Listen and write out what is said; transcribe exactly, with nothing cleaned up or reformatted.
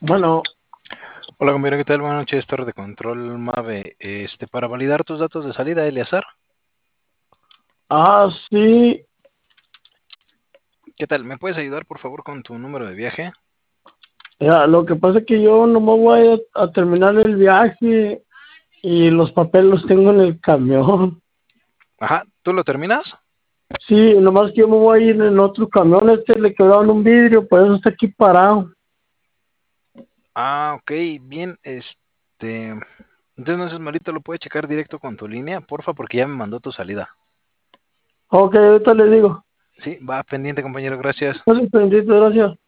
Bueno, Hola compañero, ¿qué tal? Buenas noches, Torre de Control Mave. Este, para validar tus datos de salida, Eleazar. ah, sí, ¿Qué tal? ¿Me puedes ayudar, por favor, con tu número de viaje? ya, lo que pasa es que yo nomás voy a, a terminar el viaje y los papeles los tengo en el camión. Ajá, ¿tú lo terminas? Sí, nomás que yo me voy a ir en otro camión, este le quebraron un vidrio, por eso está aquí parado. Ah, ok, bien, este... Entonces, Marito, ¿lo puede checar directo con tu línea, porfa? Porque ya me mandó tu salida. Ok, ahorita le digo. Sí, va pendiente, compañero, gracias. Vale, bendito, gracias.